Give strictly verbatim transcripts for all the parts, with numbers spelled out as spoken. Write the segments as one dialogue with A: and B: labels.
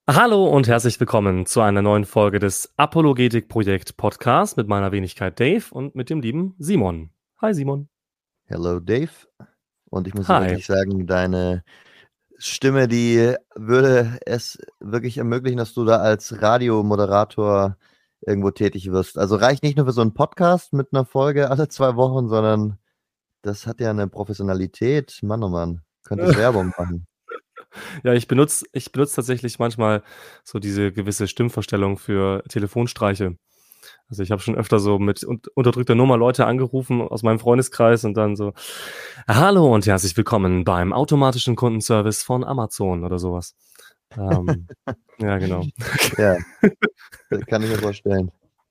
A: Hallo und herzlich willkommen zu einer neuen Folge des Apologetik-Projekt-Podcast mit meiner Wenigkeit Dave und mit dem lieben Simon. Hi Simon.
B: Hello Dave. Und ich muss dir
A: Hi.
B: wirklich sagen, deine Stimme, die würde es wirklich ermöglichen, dass du da als Radiomoderator irgendwo tätig wirst. Also reicht nicht nur für so einen Podcast mit einer Folge alle zwei Wochen, sondern das hat ja eine Professionalität. Mann, oh Mann, könntest Werbung machen.
A: Ja, ich benutze ich benutze tatsächlich manchmal so diese gewisse Stimmverstellung für Telefonstreiche. Also ich habe schon öfter so mit un- unterdrückter Nummer Leute angerufen aus meinem Freundeskreis und dann so, hallo und herzlich willkommen beim automatischen Kundenservice von Amazon oder sowas. Ähm, ja, genau.
B: Ja, das kann ich mir vorstellen.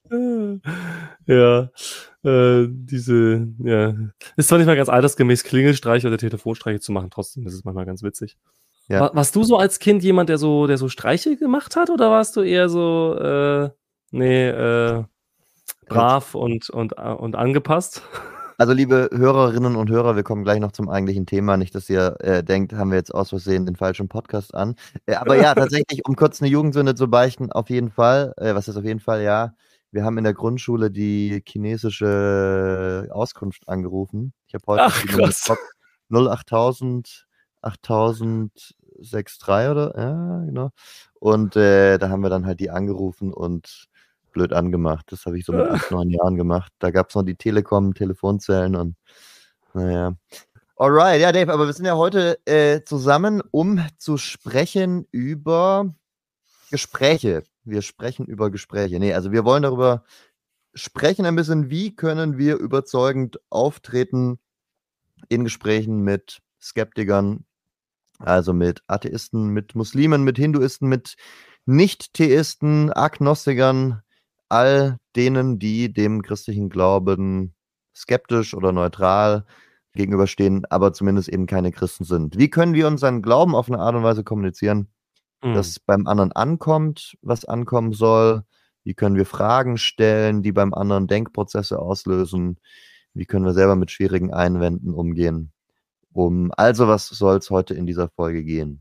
A: Ja, äh, diese, ja, ist zwar nicht mal ganz altersgemäß, Klingelstreiche oder Telefonstreiche zu machen, trotzdem ist es manchmal ganz witzig.
B: Ja.
A: Wa- warst du so als Kind jemand, der so, der so Streiche gemacht hat, oder warst du eher so, äh, nee, äh, brav und, und, äh, und angepasst?
B: Also liebe Hörerinnen und Hörer, wir kommen gleich noch zum eigentlichen Thema. Nicht, dass ihr äh, denkt, haben wir jetzt aus Versehen den falschen Podcast an. Äh, aber ja, tatsächlich, um kurz eine Jugendsünde zu beichten, auf jeden Fall. Äh, was ist auf jeden Fall? Ja, wir haben in der Grundschule die chinesische Auskunft angerufen. Ich habe heute
A: Ach,
B: noch die Nummer im
A: krass.
B: Kopf. null achttausend, achttausend dreiundsechzig oder? Ja, genau. Und äh, da haben wir dann halt die angerufen und blöd angemacht. Das habe ich so mit acht, neun Jahren gemacht. Da gab es noch die Telekom, Telefonzellen und naja. Alright, ja, Dave, aber wir sind ja heute äh, zusammen, um zu sprechen über Gespräche. Wir sprechen über Gespräche. Nee, also wir wollen darüber sprechen ein bisschen, wie können wir überzeugend auftreten in Gesprächen mit Skeptikern, also mit Atheisten, mit Muslimen, mit Hinduisten, mit Nicht-Theisten, Agnostikern, all denen, die dem christlichen Glauben skeptisch oder neutral gegenüberstehen, aber zumindest eben keine Christen sind. Wie können wir unseren Glauben auf eine Art und Weise kommunizieren,
A: Hm.
B: dass beim anderen ankommt, was ankommen soll? Wie können wir Fragen stellen, die beim anderen Denkprozesse auslösen? Wie können wir selber mit schwierigen Einwänden umgehen? Um also was soll es heute in dieser Folge gehen?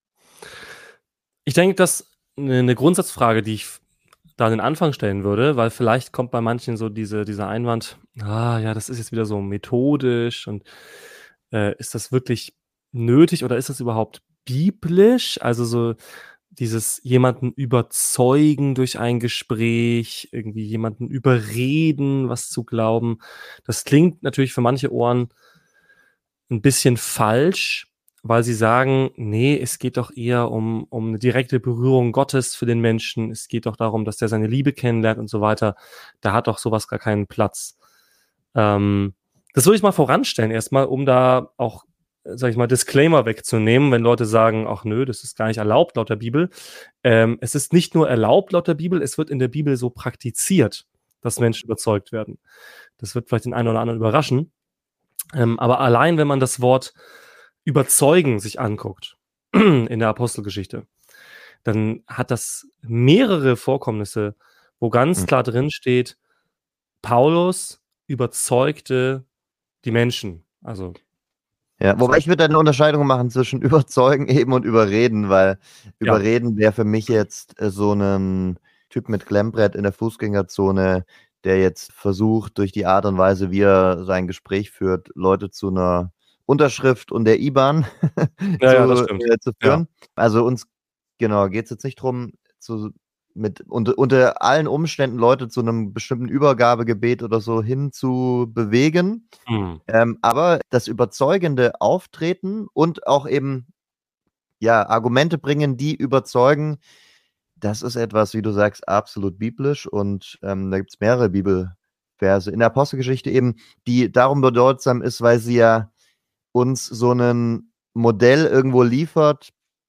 A: Ich denke, dass eine eine Grundsatzfrage, die ich f- da an den Anfang stellen würde, weil vielleicht kommt bei manchen so diese, dieser Einwand, ah ja, das ist jetzt wieder so methodisch und äh, ist das wirklich nötig oder ist das überhaupt biblisch? Also so dieses jemanden überzeugen durch ein Gespräch, irgendwie jemanden überreden, was zu glauben. Das klingt natürlich für manche Ohren ein bisschen falsch, weil sie sagen, nee, es geht doch eher um, um eine direkte Berührung Gottes für den Menschen. Es geht doch darum, dass der seine Liebe kennenlernt und so weiter. Da hat doch sowas gar keinen Platz. Ähm, das würde ich mal voranstellen erstmal, um da auch, äh, sag ich mal, Disclaimer wegzunehmen, wenn Leute sagen, ach nö, das ist gar nicht erlaubt laut der Bibel. Ähm, es ist nicht nur erlaubt laut der Bibel, es wird in der Bibel so praktiziert, dass Menschen überzeugt werden. Das wird vielleicht den einen oder anderen überraschen. Ähm, aber allein, wenn man das Wort überzeugen sich anguckt in der Apostelgeschichte, dann hat das mehrere Vorkommnisse, wo ganz
B: Hm.
A: klar drin steht, Paulus überzeugte die Menschen. Also
B: Ja, wobei ich würde eine Unterscheidung machen zwischen überzeugen eben und überreden, weil
A: ja,
B: überreden wäre für mich jetzt äh, so ein Typ mit Klemmbrett in der Fußgängerzone, der jetzt versucht, durch die Art und Weise, wie er sein Gespräch führt, Leute zu einer Unterschrift und der I B A N
A: ja, ja, das
B: zu,
A: stimmt.
B: äh, zu
A: Ja.
B: führen. Also uns, genau, geht es jetzt nicht darum, zu, mit, unter, unter allen Umständen Leute zu einem bestimmten Übergabegebet oder so hin zu bewegen.
A: Hm.
B: Ähm, aber das überzeugende Auftreten und auch eben, ja, Argumente bringen, die überzeugen, das ist etwas, wie du sagst, absolut biblisch und ähm, da gibt es mehrere Bibelverse in der Apostelgeschichte eben, die darum bedeutsam ist, weil sie ja uns so ein Modell irgendwo liefert,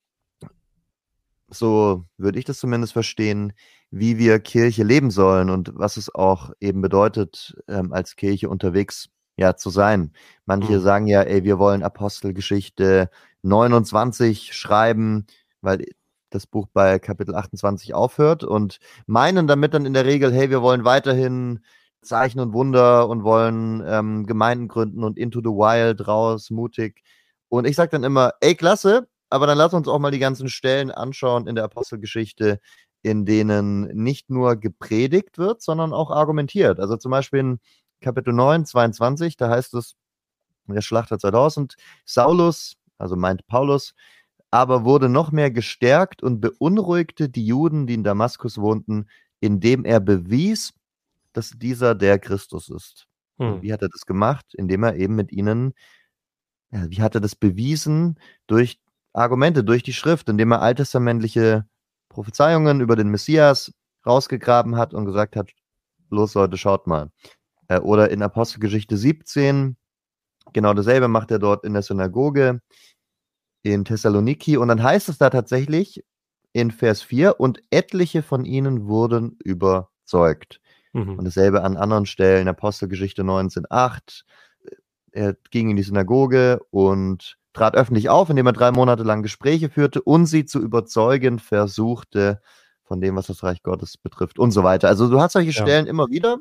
B: so würde ich das zumindest verstehen, wie wir Kirche leben sollen und was es auch eben bedeutet, ähm, als Kirche unterwegs ja zu sein. Manche
A: Hm.
B: sagen ja, ey, wir wollen Apostelgeschichte neunundzwanzig schreiben, weil das Buch bei Kapitel achtundzwanzig aufhört und meinen damit dann in der Regel, hey, wir wollen weiterhin Zeichen und Wunder und wollen ähm, Gemeinden gründen und Into the Wild raus, mutig. Und ich sage dann immer, ey, klasse, aber dann lass uns auch mal die ganzen Stellen anschauen in der Apostelgeschichte, in denen nicht nur gepredigt wird, sondern auch argumentiert. Also zum Beispiel in Kapitel neun, zweiundzwanzig, da heißt es, der Schlachter zweitausend, Saulus, also meint Paulus, aber wurde noch mehr gestärkt und beunruhigte die Juden, die in Damaskus wohnten, indem er bewies, dass dieser der Christus ist.
A: Hm.
B: Und wie hat er das gemacht? Indem er eben mit ihnen, ja, wie hat er das bewiesen? Durch Argumente, durch die Schrift, indem er alttestamentliche Prophezeiungen über den Messias rausgegraben hat und gesagt hat, los Leute, schaut mal. Äh, oder in Apostelgeschichte siebzehn, genau dasselbe macht er dort in der Synagoge in Thessaloniki. Und dann heißt es da tatsächlich in Vers vier, und etliche von ihnen wurden überzeugt.
A: Mhm.
B: Und dasselbe an anderen Stellen, Apostelgeschichte neunzehn acht. Er ging in die Synagoge und trat öffentlich auf, indem er drei Monate lang Gespräche führte und sie zu überzeugen versuchte von dem, was das Reich Gottes betrifft und so weiter. Also du hast solche
A: Ja.
B: Stellen immer wieder.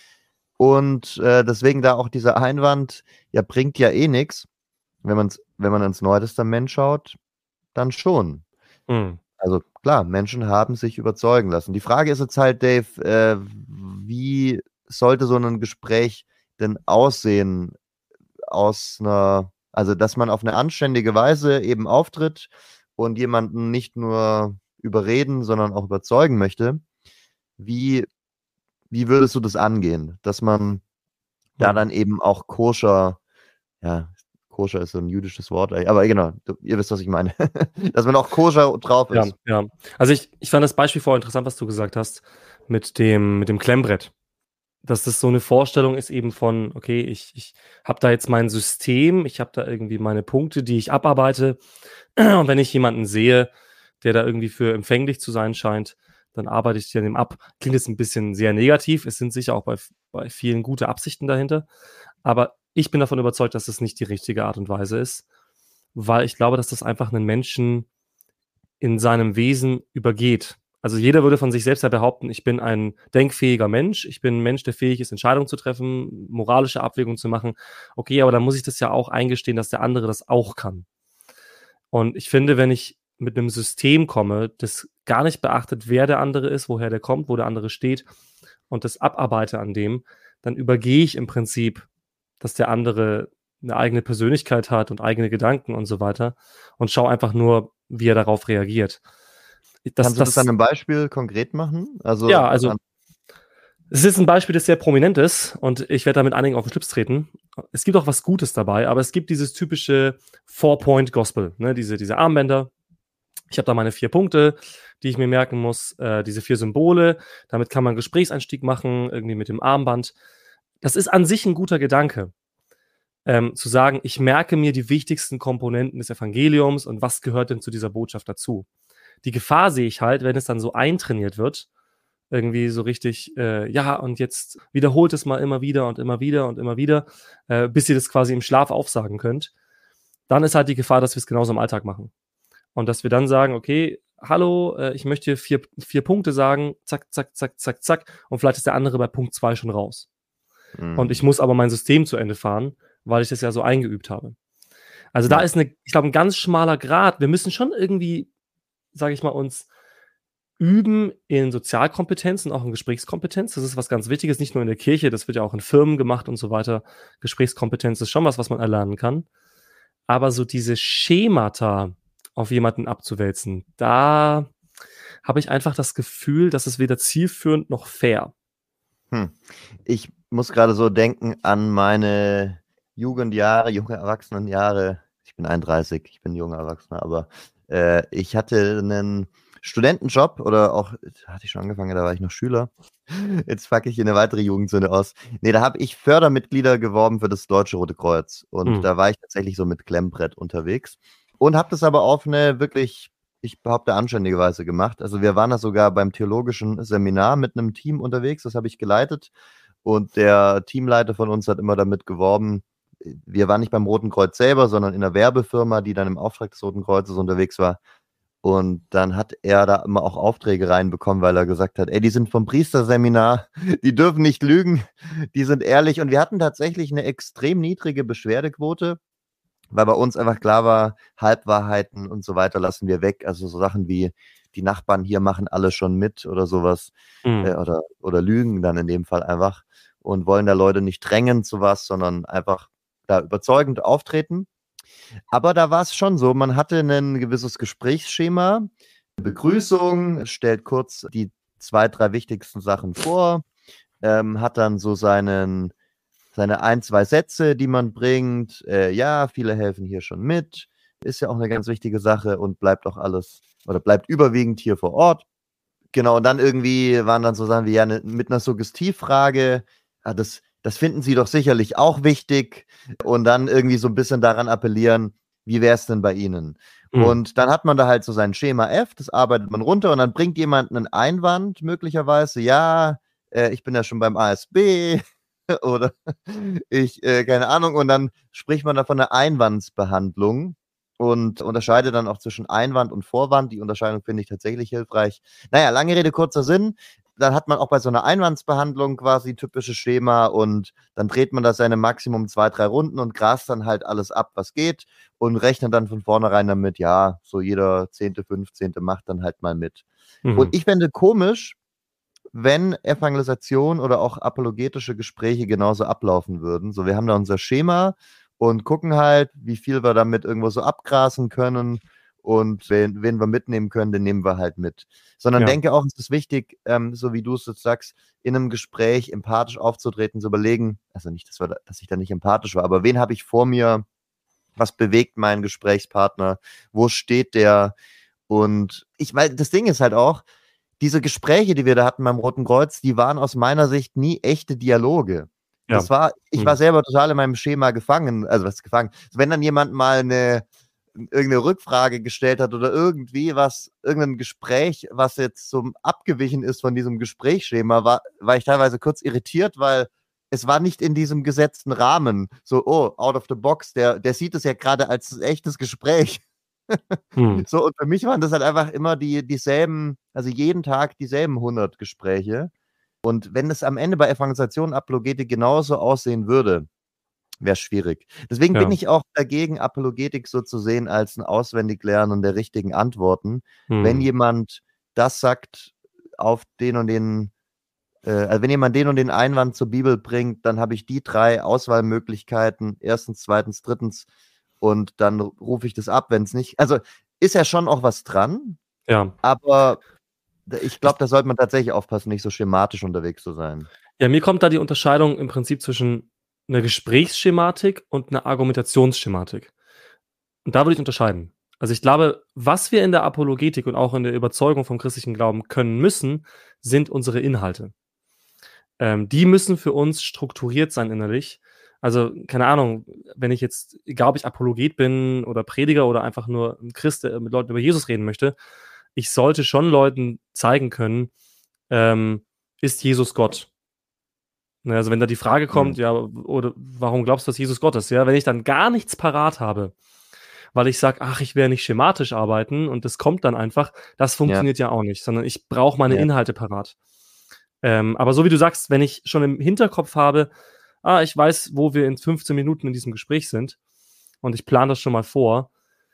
B: Und äh, deswegen da auch dieser Einwand, ja, bringt ja eh nichts. Wenn, man's, wenn man ins Neue Testament schaut, dann schon.
A: Hm.
B: Also klar, Menschen haben sich überzeugen lassen. Die Frage ist jetzt halt, Dave, äh, wie sollte so ein Gespräch denn aussehen aus einer, also dass man auf eine anständige Weise eben auftritt und jemanden nicht nur überreden, sondern auch überzeugen möchte. Wie, wie würdest du das angehen? Dass man da
A: Hm.
B: dann eben auch koscher, ja, koscher ist so ein jüdisches Wort, aber genau, du, ihr wisst, was ich meine. Dass man auch koscher drauf
A: Ja,
B: ist.
A: ja. Also ich, ich fand das Beispiel vorher interessant, was du gesagt hast, mit dem, mit dem Klemmbrett. Dass das so eine Vorstellung ist eben von, okay, ich, ich habe da jetzt mein System, ich habe da irgendwie meine Punkte, die ich abarbeite. Und wenn ich jemanden sehe, der da irgendwie für empfänglich zu sein scheint, dann arbeite ich an dem ab. Klingt jetzt ein bisschen sehr negativ. Es sind sicher auch bei, bei vielen gute Absichten dahinter. Aber ich bin davon überzeugt, dass das nicht die richtige Art und Weise ist, weil ich glaube, dass das einfach einen Menschen in seinem Wesen übergeht. Also jeder würde von sich selbst ja behaupten, ich bin ein denkfähiger Mensch, ich bin ein Mensch, der fähig ist, Entscheidungen zu treffen, moralische Abwägungen zu machen. Okay, aber dann muss ich das ja auch eingestehen, dass der andere das auch kann. Und ich finde, wenn ich mit einem System komme, das gar nicht beachtet, wer der andere ist, woher der kommt, wo der andere steht und das abarbeite an dem, dann übergehe ich im Prinzip, dass der andere eine eigene Persönlichkeit hat und eigene Gedanken und so weiter und schaue einfach nur, wie er darauf reagiert. Das,
B: Kannst du das,
A: das
B: an einem Beispiel konkret machen? Also,
A: ja, also
B: an,
A: es ist ein Beispiel, das sehr prominent ist und ich werde damit einigen auf den Schlips treten. Es gibt auch was Gutes dabei, aber es gibt dieses typische Four-Point-Gospel, ne? diese, diese Armbänder. Ich habe da meine vier Punkte, die ich mir merken muss, äh, diese vier Symbole. Damit kann man einen Gesprächseinstieg machen, irgendwie mit dem Armband. Das ist an sich ein guter Gedanke. Ähm, zu sagen, ich merke mir die wichtigsten Komponenten des Evangeliums und was gehört denn zu dieser Botschaft dazu. Die Gefahr sehe ich halt, wenn es dann so eintrainiert wird, irgendwie so richtig, äh, ja, und jetzt wiederholt es mal immer wieder und immer wieder und immer wieder, äh, bis ihr das quasi im Schlaf aufsagen könnt. Dann ist halt die Gefahr, dass wir es genauso im Alltag machen. Und dass wir dann sagen, okay, hallo, äh, ich möchte vier, vier Punkte sagen, zack, zack, zack, zack, zack, und vielleicht ist der andere bei Punkt zwei schon raus.
B: mh.
A: Und ich muss aber mein System zu Ende fahren, weil ich das ja so eingeübt habe. Also da
B: Ja.
A: ist eine, ich glaube, ein ganz schmaler Grad. Wir müssen schon irgendwie, sage ich mal, uns üben in Sozialkompetenz und auch in Gesprächskompetenz. Das ist was ganz Wichtiges, nicht nur in der Kirche, das wird ja auch in Firmen gemacht und so weiter. Gesprächskompetenz ist schon was, was man erlernen kann. Aber so diese Schemata auf jemanden abzuwälzen, da habe ich einfach das Gefühl, dass es weder zielführend noch fair.
B: Hm. Ich muss gerade so denken an meine Jugendjahre, junge Erwachsenenjahre. Ich bin einunddreißig, ich bin junger Erwachsener, aber äh, ich hatte einen Studentenjob oder auch, hatte ich schon angefangen, da war ich noch Schüler. Jetzt packe ich hier eine weitere Jugendsünde aus. Nee, da habe ich Fördermitglieder geworben für das Deutsche Rote Kreuz. Und
A: Hm.
B: da war ich tatsächlich so mit Klemmbrett unterwegs. Und habe das aber auf eine wirklich, ich behaupte, anständige Weise gemacht. Also wir waren da sogar beim theologischen Seminar mit einem Team unterwegs, das habe ich geleitet. Und der Teamleiter von uns hat immer damit geworben, wir waren nicht beim Roten Kreuz selber, sondern in einer Werbefirma, die dann im Auftrag des Roten Kreuzes unterwegs war. Und dann hat er da immer auch Aufträge reinbekommen, weil er gesagt hat, ey, die sind vom Priesterseminar, die dürfen nicht lügen, die sind ehrlich. Und wir hatten tatsächlich eine extrem niedrige Beschwerdequote. weil bei uns einfach klar war, Halbwahrheiten und so weiter lassen wir weg. Also so Sachen wie, die Nachbarn hier machen alle schon mit oder sowas.
A: Mhm.
B: Äh, oder, oder lügen dann in dem Fall einfach und wollen da Leute nicht drängen zu was, sondern einfach da überzeugend auftreten. Aber da war es schon so, man hatte ein gewisses Gesprächsschema. Begrüßung, stellt kurz die zwei, drei wichtigsten Sachen vor, ähm, hat dann so seinen, seine ein, zwei Sätze, die man bringt. Äh, ja, viele helfen hier schon mit. Ist ja auch eine ganz wichtige Sache und bleibt auch alles oder bleibt überwiegend hier vor Ort. Genau, und dann irgendwie waren dann so Sachen wie ja ne, mit einer Suggestivfrage, ah, das, das finden Sie doch sicherlich auch wichtig. Und dann irgendwie so ein bisschen daran appellieren, wie wäre es denn bei Ihnen?
A: Mhm.
B: Und dann hat man da halt so sein Schema F, das arbeitet man runter und dann bringt jemand einen Einwand möglicherweise, ja, äh, ich bin ja schon beim A S B oder ich, äh, keine Ahnung, und dann spricht man da von einer Einwandsbehandlung und unterscheidet dann auch zwischen Einwand und Vorwand. Die Unterscheidung finde ich tatsächlich hilfreich. Naja, lange Rede, kurzer Sinn. Dann hat man auch bei so einer Einwandsbehandlung quasi typisches Schema und dann dreht man das seine Maximum zwei, drei Runden und grast dann halt alles ab, was geht und rechnet dann von vornherein damit, ja, so jeder zehnte, fünfzehnte macht dann halt mal mit.
A: Mhm.
B: Und ich fände komisch, wenn Evangelisation oder auch apologetische Gespräche genauso ablaufen würden. So, wir haben da unser Schema und gucken halt, wie viel wir damit irgendwo so abgrasen können und wen, wen wir mitnehmen können, den nehmen wir halt mit. Sondern
A: Ja.
B: denke auch, es ist wichtig, ähm, so wie du es jetzt sagst, in einem Gespräch empathisch aufzutreten, zu überlegen, also nicht, dass, wir da, dass ich da nicht empathisch war, aber wen habe ich vor mir, was bewegt meinen Gesprächspartner, wo steht der? Und ich meine, das Ding ist halt auch, diese Gespräche, die wir da hatten beim Roten Kreuz, die waren aus meiner Sicht nie echte Dialoge.
A: Ja.
B: Das war, ich
A: Mhm.
B: war selber total in meinem Schema gefangen, also was gefangen. Wenn dann jemand mal eine irgendeine Rückfrage gestellt hat oder irgendwie was, irgendein Gespräch, was jetzt so abgewichen ist von diesem Gesprächsschema, war, war ich teilweise kurz irritiert, weil es war nicht in diesem gesetzten Rahmen. So, oh, out of the box, der, der sieht es ja gerade als echtes Gespräch.
A: Mhm.
B: So, und für mich waren das halt einfach immer die, dieselben, also jeden Tag dieselben hundert Gespräche. Und wenn es am Ende bei Evangelisation und Apologetik genauso aussehen würde, wäre es schwierig. Deswegen
A: Ja.
B: bin ich auch dagegen, Apologetik so zu sehen als ein Auswendiglernen der richtigen Antworten.
A: Mhm.
B: Wenn jemand das sagt, auf den und den, äh, also wenn jemand den und den Einwand zur Bibel bringt, dann habe ich die drei Auswahlmöglichkeiten, erstens, zweitens, drittens, und dann rufe ich das ab, wenn es nicht, also ist ja schon auch was dran,
A: Ja.
B: aber ich glaube, da sollte man tatsächlich aufpassen, nicht so schematisch unterwegs zu sein.
A: Ja, mir kommt da die Unterscheidung im Prinzip zwischen einer Gesprächsschematik und einer Argumentationsschematik. Und da würde ich unterscheiden. Also ich glaube, was wir in der Apologetik und auch in der Überzeugung vom christlichen Glauben können müssen, sind unsere Inhalte. Ähm, die müssen für uns strukturiert sein innerlich. Also, keine Ahnung, wenn ich jetzt, egal ob ich Apologet bin oder Prediger oder einfach nur ein Christ, der mit Leuten über Jesus reden möchte, ich sollte schon Leuten zeigen können, ähm, ist Jesus Gott? Ne, also wenn da die Frage kommt,
B: Mhm.
A: ja, oder warum glaubst du, dass Jesus Gott ist? Ja, wenn ich dann gar nichts parat habe, weil ich sage, ach, ich werde nicht schematisch arbeiten und das kommt dann einfach, das funktioniert ja, ja auch nicht, sondern ich brauche meine
B: Ja.
A: Inhalte parat. Ähm, aber so wie du sagst, wenn ich schon im Hinterkopf habe, ah, ich weiß, wo wir in fünfzehn Minuten in diesem Gespräch sind und ich plane das schon mal vor,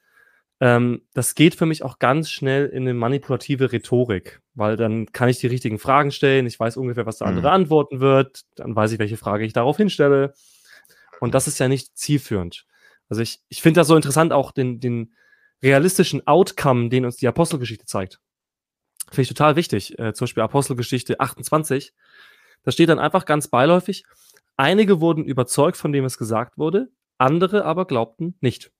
A: ähm, das geht für mich auch ganz schnell in eine manipulative Rhetorik, weil dann kann ich die richtigen Fragen stellen, ich weiß ungefähr, was der andere
B: Mhm.
A: antworten wird, dann weiß ich, welche Frage ich darauf hinstelle und das ist ja nicht zielführend. Also ich, ich finde das so interessant, auch den, den realistischen Outcome, den uns die Apostelgeschichte zeigt. Finde ich total wichtig. Äh, zum Beispiel Apostelgeschichte achtundzwanzig. Da steht dann einfach ganz beiläufig, einige wurden überzeugt von dem, was gesagt wurde, andere aber glaubten nicht.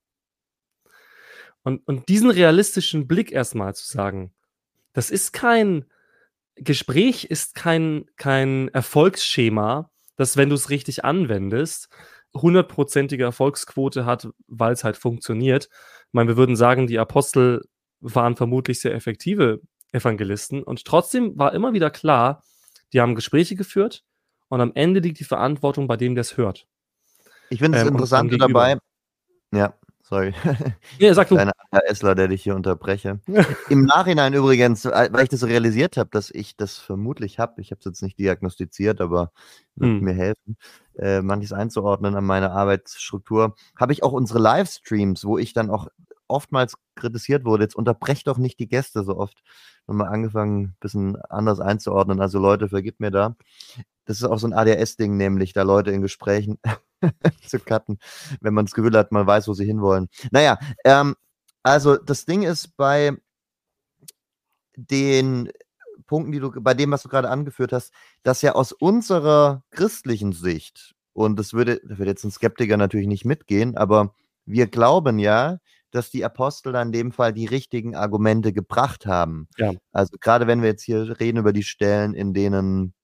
A: Und, und diesen realistischen Blick erstmal zu sagen, das ist kein Gespräch, ist kein, kein Erfolgsschema, das, wenn du es richtig anwendest, hundertprozentige Erfolgsquote hat, weil es halt funktioniert. Ich meine, wir würden sagen, die Apostel waren vermutlich sehr effektive Evangelisten und trotzdem war immer wieder klar, die haben Gespräche geführt und am Ende liegt die Verantwortung bei dem, der es hört.
B: Ich finde das
A: Ähm, und beim
B: Interessante
A: Gegenüber.
B: dabei, ja, Sorry.
A: Nee, sag du.
B: Kleiner ADHSler, der dich hier unterbreche. Im Nachhinein übrigens, weil ich das so realisiert habe, dass ich das vermutlich habe, ich habe es jetzt nicht diagnostiziert, aber wird
A: Hm.
B: mir helfen, äh, manches einzuordnen an meine Arbeitsstruktur, habe ich auch unsere Livestreams, wo ich dann auch oftmals kritisiert wurde, jetzt unterbrecht doch nicht die Gäste so oft, nochmal angefangen, ein bisschen anders einzuordnen. Also Leute, vergibt mir da. Das ist auch so ein A D H S-Ding, nämlich da Leute in Gesprächen zu cutten, wenn man das Gefühl hat, man weiß, wo sie hinwollen. Naja, ähm, also das Ding ist bei den Punkten, die du, bei dem, was du gerade angeführt hast, dass ja aus unserer christlichen Sicht, und das würde, da würde jetzt ein Skeptiker natürlich nicht mitgehen, aber wir glauben ja, dass die Apostel da in dem Fall die richtigen Argumente gebracht haben.
A: Ja.
B: Also gerade wenn wir jetzt hier reden über die Stellen, in denen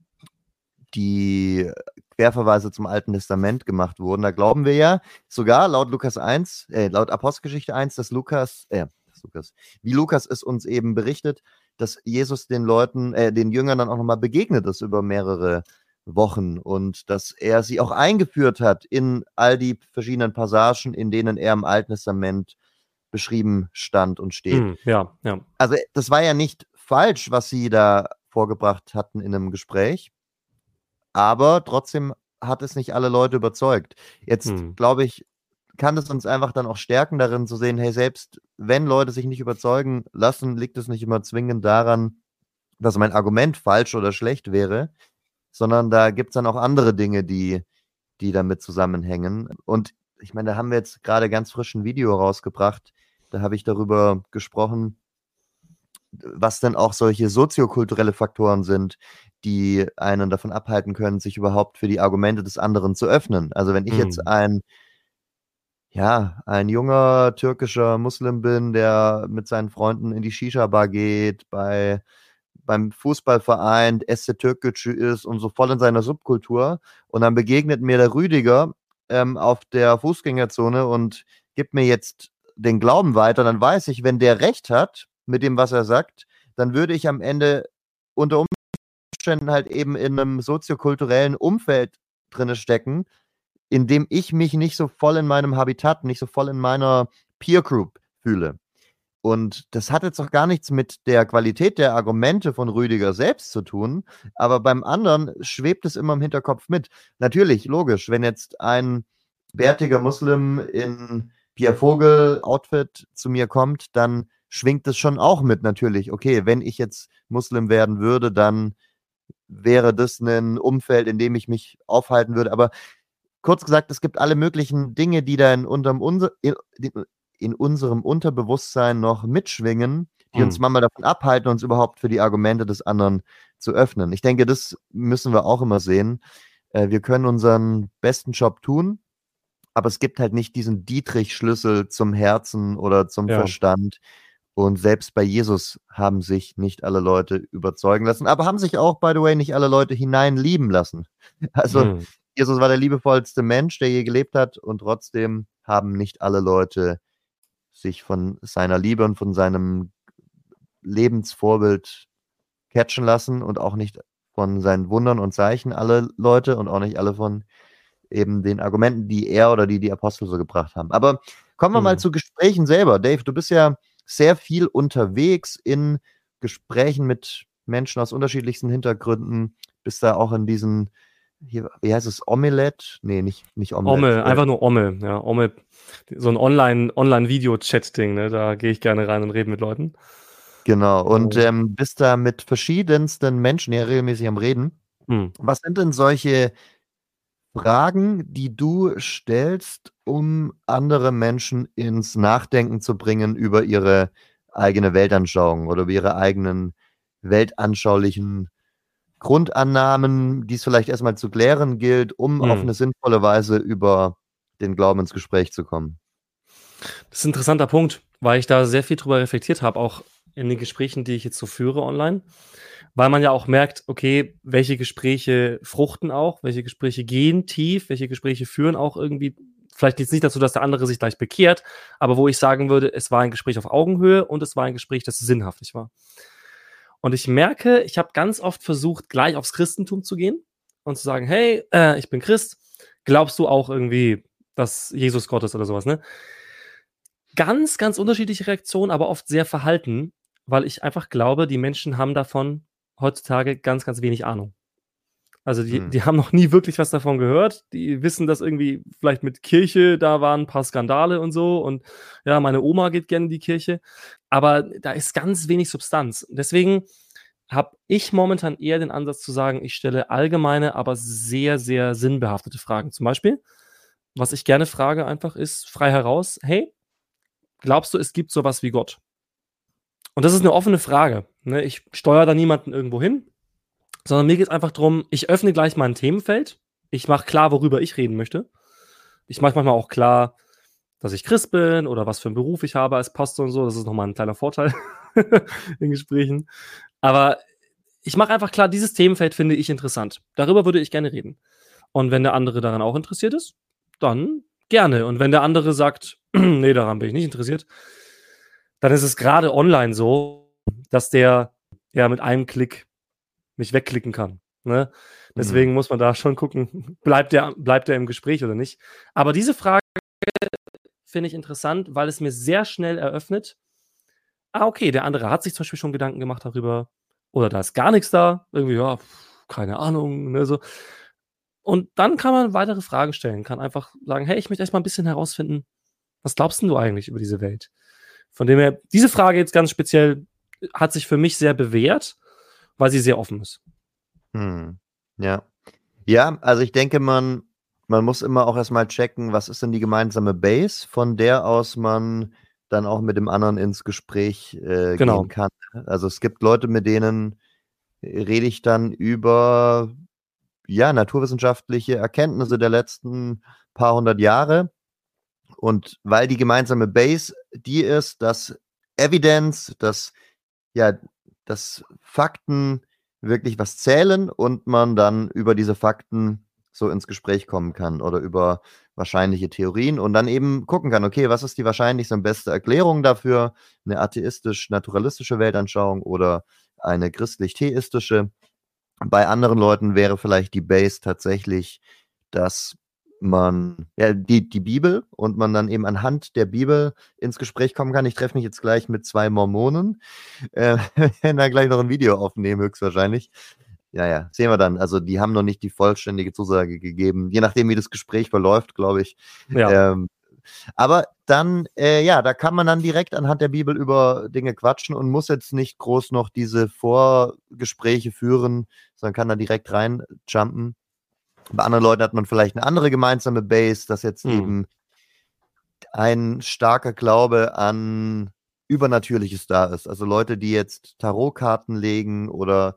B: die Querverweise zum Alten Testament gemacht wurden, da glauben wir ja sogar laut Lukas eins, äh, laut Apostelgeschichte eins, dass Lukas, äh, Lukas, wie Lukas es uns eben berichtet, dass Jesus den Leuten, äh, den Jüngern dann auch nochmal begegnet ist über mehrere Wochen und dass er sie auch eingeführt hat in all die verschiedenen Passagen, in denen er im Alten Testament beschrieben stand und steht.
A: Hm, ja, ja.
B: Also das war ja nicht falsch, was sie da vorgebracht hatten in einem Gespräch, aber trotzdem hat es nicht alle Leute überzeugt. Jetzt,
A: Hm.
B: glaube ich, kann es uns einfach dann auch stärken darin zu sehen, hey, selbst wenn Leute sich nicht überzeugen lassen, liegt es nicht immer zwingend daran, dass mein Argument falsch oder schlecht wäre, sondern da gibt es dann auch andere Dinge, die, die damit zusammenhängen. Und ich meine, da haben wir jetzt gerade ganz frisch ein Video rausgebracht, da habe ich darüber gesprochen, was denn auch solche soziokulturelle Faktoren sind, die einen davon abhalten können, sich überhaupt für die Argumente des anderen zu öffnen. Also wenn ich
A: Hm.
B: jetzt ein ja, ein junger türkischer Muslim bin, der mit seinen Freunden in die Shisha-Bar geht, bei, beim Fußballverein Esse Türkgücü ist und so voll in seiner Subkultur. Und dann begegnet mir der Rüdiger ähm, auf der Fußgängerzone und gibt mir jetzt den Glauben weiter. Dann weiß ich, wenn der recht hat mit dem, was er sagt, dann würde ich am Ende unter Umständen halt eben in einem soziokulturellen Umfeld drinne stecken, in dem ich mich nicht so voll in meinem Habitat, nicht so voll in meiner Peer Group fühle. Und das hat jetzt auch gar nichts mit der Qualität der Argumente von Rüdiger selbst zu tun, aber beim anderen schwebt es immer im Hinterkopf mit. Natürlich, logisch, wenn jetzt ein bärtiger Muslim in Pierre Vogel-Outfit zu mir kommt, dann schwingt es schon auch mit natürlich. Okay, wenn ich jetzt Muslim werden würde, dann wäre das ein Umfeld, in dem ich mich aufhalten würde, aber kurz gesagt, es gibt alle möglichen Dinge, die da in, unterm, unser, in, in unserem Unterbewusstsein noch mitschwingen, die
A: Hm.
B: uns manchmal davon abhalten, uns überhaupt für die Argumente des anderen zu öffnen. Ich denke, das müssen wir auch immer sehen. Äh, wir können unseren besten Job tun, aber es gibt halt nicht diesen Dietrich-Schlüssel zum Herzen oder zum
A: Ja.
B: Verstand. Und selbst bei Jesus haben sich nicht alle Leute überzeugen lassen, aber haben sich auch, by the way, nicht alle Leute hineinlieben lassen. Also
A: Hm.
B: Jesus war der liebevollste Mensch, der je gelebt hat, und trotzdem haben nicht alle Leute sich von seiner Liebe und von seinem Lebensvorbild catchen lassen und auch nicht von seinen Wundern und Zeichen alle Leute und auch nicht alle von eben den Argumenten, die er oder die die Apostel so gebracht haben. Aber kommen wir mal
A: Hm.
B: zu Gesprächen selber. Dave, du bist ja sehr viel unterwegs in Gesprächen mit Menschen aus unterschiedlichsten Hintergründen, bist da auch in diesen, hier, wie heißt es, Omelette? Nee, nicht, nicht Omelette.
A: Ommel, einfach nur Ommel, ja, Ommel, so ein Online, Online-Video-Chat-Ding, ne, da gehe ich gerne rein und rede mit Leuten.
B: Genau, und
A: Ja.
B: ähm, bist da mit verschiedensten Menschen ja regelmäßig am Reden.
A: Hm.
B: Was sind denn solche Fragen, die du stellst, um andere Menschen ins Nachdenken zu bringen über ihre eigene Weltanschauung oder über ihre eigenen weltanschaulichen Grundannahmen, die es vielleicht erstmal zu klären gilt, um auf
A: Hm.
B: eine sinnvolle Weise über den Glauben ins Gespräch zu kommen?
A: Das ist ein interessanter Punkt, weil ich da sehr viel drüber reflektiert habe, auch in den Gesprächen, die ich jetzt so führe online, weil man ja auch merkt, okay, welche Gespräche fruchten auch, welche Gespräche gehen tief, welche Gespräche führen auch irgendwie, vielleicht jetzt nicht dazu, dass der andere sich gleich bekehrt, aber wo ich sagen würde, es war ein Gespräch auf Augenhöhe und es war ein Gespräch, das sinnhaftig war. Und ich merke, ich habe ganz oft versucht, gleich aufs Christentum zu gehen und zu sagen, hey, äh, ich bin Christ, glaubst du auch irgendwie, dass Jesus Gott ist oder sowas, ne? ganz, ganz unterschiedliche Reaktionen, aber oft sehr verhalten, weil ich einfach glaube, die Menschen haben davon heutzutage ganz, ganz wenig Ahnung. Also die,
B: Hm.
A: die haben noch nie wirklich was davon gehört. Die wissen, dass irgendwie vielleicht mit Kirche, da waren ein paar Skandale und so. Und ja, meine Oma geht gerne in die Kirche. Aber da ist ganz wenig Substanz. Deswegen habe ich momentan eher den Ansatz zu sagen, ich stelle allgemeine, aber sehr, sehr sinnbehaftete Fragen. Zum Beispiel, was ich gerne frage einfach ist, frei heraus, hey, glaubst du, es gibt sowas wie Gott? Und das ist eine offene Frage. Ne? Ich steuere da niemanden irgendwo hin, sondern mir geht es einfach darum, ich öffne gleich mal ein Themenfeld. Ich mache klar, worüber ich reden möchte. Ich mache manchmal auch klar, dass ich Christ bin oder was für einen Beruf ich habe als Pastor und so. Das ist nochmal ein kleiner Vorteil in Gesprächen. Aber ich mache einfach klar, dieses Themenfeld finde ich interessant. Darüber würde ich gerne reden. Und wenn der andere daran auch interessiert ist, dann gerne. Und wenn der andere sagt, nee, daran bin ich nicht interessiert, dann ist es gerade online so, dass der ja mit einem Klick mich wegklicken kann. Ne? Deswegen
B: Mhm.
A: muss man da schon gucken, bleibt der, bleibt der im Gespräch oder nicht. Aber diese Frage finde ich interessant, weil es mir sehr schnell eröffnet, ah, okay, der andere hat sich zum Beispiel schon Gedanken gemacht darüber oder da ist gar nichts da. Irgendwie, ja, pff, keine Ahnung. Ne, so. Und dann kann man weitere Fragen stellen, kann einfach sagen, hey, ich möchte erstmal ein bisschen herausfinden, was glaubst denn du eigentlich über diese Welt? Von dem her, diese Frage jetzt ganz speziell hat sich für mich sehr bewährt, weil sie sehr offen ist.
B: Hm. Ja. Ja, also ich denke, man, man muss immer auch erstmal checken, was ist denn die gemeinsame Base, von der aus man dann auch mit dem anderen ins Gespräch äh,
A: Genau.
B: gehen kann. Also es gibt Leute, mit denen rede ich dann über ja, naturwissenschaftliche Erkenntnisse der letzten paar hundert Jahre. Und weil die gemeinsame Base die ist, dass Evidenz, dass ja, dass Fakten wirklich was zählen und man dann über diese Fakten so ins Gespräch kommen kann oder über wahrscheinliche Theorien und dann eben gucken kann, okay, was ist die wahrscheinlichste und beste Erklärung dafür? Eine atheistisch-naturalistische Weltanschauung oder eine christlich-theistische? Bei anderen Leuten wäre vielleicht die Base tatsächlich, dass man ja, die, die Bibel und man dann eben anhand der Bibel ins Gespräch kommen kann. Ich treffe mich jetzt gleich mit zwei Mormonen. Äh, wir werden da gleich noch ein Video aufnehmen, höchstwahrscheinlich. Ja, ja, sehen wir dann. Also die haben noch nicht die vollständige Zusage gegeben, je nachdem, wie das Gespräch verläuft, glaube ich.
A: Ja.
B: Ähm, aber dann, äh, ja, da kann man dann direkt anhand der Bibel über Dinge quatschen und muss jetzt nicht groß noch diese Vorgespräche führen, sondern kann da direkt reinjumpen. Bei anderen Leuten hat man vielleicht eine andere gemeinsame Base, dass jetzt
A: Hm.
B: eben ein starker Glaube an Übernatürliches da ist. Also Leute, die jetzt Tarotkarten legen oder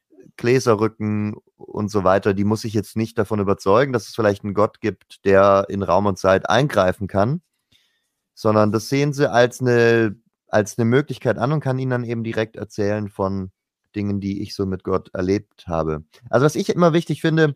B: Gläserrücken und so weiter, die muss ich jetzt nicht davon überzeugen, dass es vielleicht einen Gott gibt, der in Raum und Zeit eingreifen kann, sondern das sehen sie als eine, als eine Möglichkeit an und kann ihnen dann eben direkt erzählen von Dingen, die ich so mit Gott erlebt habe. Also was ich immer wichtig finde,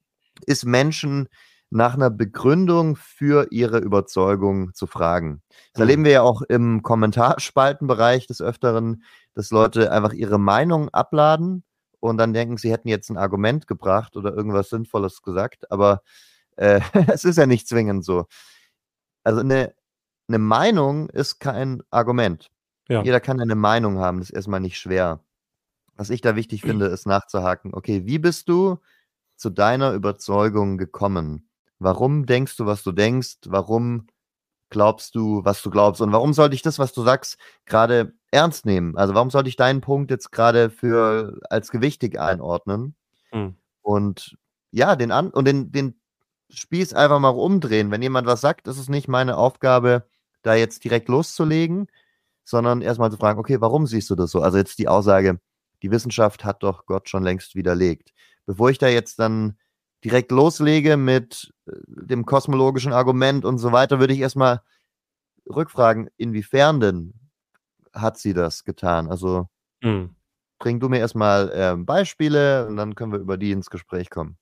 B: ist Menschen nach einer Begründung für ihre Überzeugung zu fragen. Das
A: Hm.
B: erleben wir ja auch im Kommentarspaltenbereich des Öfteren, dass Leute einfach ihre Meinung abladen und dann denken, sie hätten jetzt ein Argument gebracht oder irgendwas Sinnvolles gesagt, aber äh, es ist ja nicht zwingend so. Also eine, eine Meinung ist kein Argument.
A: Ja.
B: Jeder kann eine Meinung haben, das ist erstmal nicht schwer. Was ich da wichtig finde, ist nachzuhaken, okay, wie bist du zu deiner Überzeugung gekommen? Warum denkst du, was du denkst? Warum glaubst du, was du glaubst? Und warum sollte ich das, was du sagst, gerade ernst nehmen? Also warum sollte ich deinen Punkt jetzt gerade für als gewichtig einordnen?
A: Hm.
B: Und ja, den an und den, den Spieß einfach mal umdrehen. Wenn jemand was sagt, ist es nicht meine Aufgabe, da jetzt direkt loszulegen, sondern erstmal zu fragen, okay, warum siehst du das so? Also jetzt die Aussage, die Wissenschaft hat doch Gott schon längst widerlegt. Bevor ich da jetzt dann direkt loslege mit äh, dem kosmologischen Argument und so weiter, würde ich erstmal rückfragen, inwiefern denn hat sie das getan? Also
A: Hm.
B: bring du mir erstmal äh, Beispiele und dann können wir über die ins Gespräch kommen.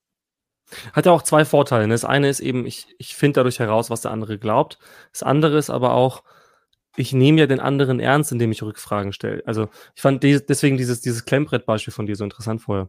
A: Hat ja auch zwei Vorteile. Ne? Das eine ist eben, ich, ich finde dadurch heraus, was der andere glaubt. Das andere ist aber auch, ich nehme ja den anderen ernst, indem ich Rückfragen stelle. Also ich fand die, deswegen dieses, dieses Klemmbrett-Beispiel von dir so interessant vorher.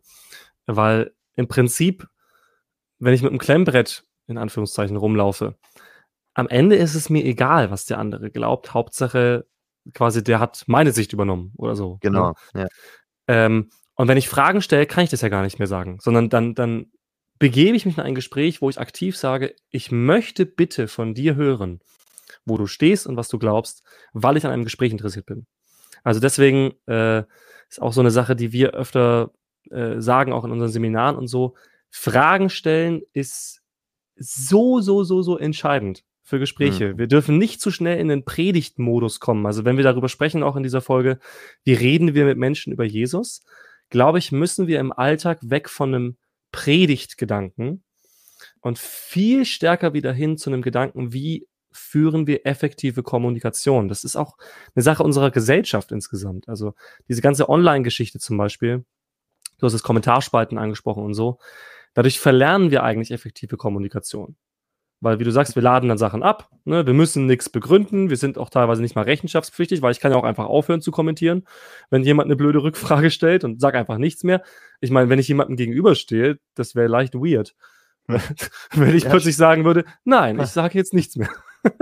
A: Weil im Prinzip, wenn ich mit einem Klemmbrett in Anführungszeichen rumlaufe, am Ende ist es mir egal, was der andere glaubt. Hauptsache quasi, der hat meine Sicht übernommen oder so, ne?
B: Genau, ja.
A: Ähm, und wenn ich Fragen stelle, kann ich das ja gar nicht mehr sagen, sondern dann dann begebe ich mich in ein Gespräch, wo ich aktiv sage: „Ich möchte bitte von dir hören, wo du stehst und was du glaubst, weil ich an einem Gespräch interessiert bin.“ Also, deswegen, äh, ist auch so 'ne Sache, die wir öfter, äh, sagen, auch in unseren Seminaren und so. Fragen stellen ist so, so, so, so entscheidend für Gespräche.
B: Mhm.
A: Wir dürfen nicht zu schnell in den Predigtmodus kommen. Also, wenn wir darüber sprechen, auch in dieser Folge, wie reden wir mit Menschen über Jesus, glaube ich, müssen wir im Alltag weg von 'nem Predigtgedanken und viel stärker wieder hin zu 'nem Gedanken, wie führen wir effektive Kommunikation? Das ist auch 'ne Sache unserer Gesellschaft insgesamt. Also, diese ganze Online-Geschichte zum Beispiel, du hast das Kommentarspalten angesprochen und so. Dadurch verlernen wir eigentlich effektive Kommunikation. Weil, wie du sagst, wir laden dann Sachen ab, ne? Wir müssen nix begründen. Wir sind auch teilweise nicht mal rechenschaftspflichtig, weil ich kann ja auch einfach aufhören zu kommentieren, wenn jemand 'ne blöde Rückfrage stellt und sage einfach nichts mehr. Ich meine, wenn ich jemandem gegenüberstehe, das wäre leicht weird.
B: Hm.
A: Wenn ich
B: Ja,
A: plötzlich
B: st
A: sagen würde: „Nein, ich sage jetzt nichts mehr.“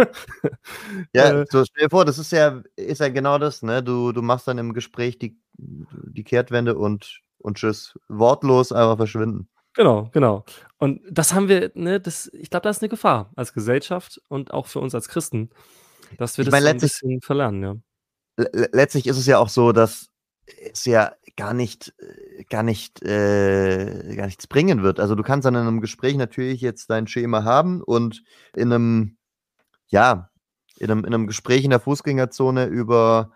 B: Ja,
A: Äh.
B: so stell dir vor, das ist ja ist ja genau das, ne? Du du machst dann im Gespräch die die Kehrtwende und und tschüss. Wortlos einfach verschwinden.
A: Genau, genau. Und das haben wir, ne, das ich glaube, da ist 'ne Gefahr als Gesellschaft und auch für uns als Christen, dass wir
B: Ich
A: das
B: meine,
A: so 'n
B: letztlich
A: bisschen verlernen, ja.
B: le le letztlich ist es ja auch so, dass es ja gar nicht äh, gar nicht äh, gar nichts bringen wird. Also, du kannst dann in 'nem Gespräch natürlich jetzt dein Schema haben und in 'nem ja, in 'nem in 'nem Gespräch in der Fußgängerzone über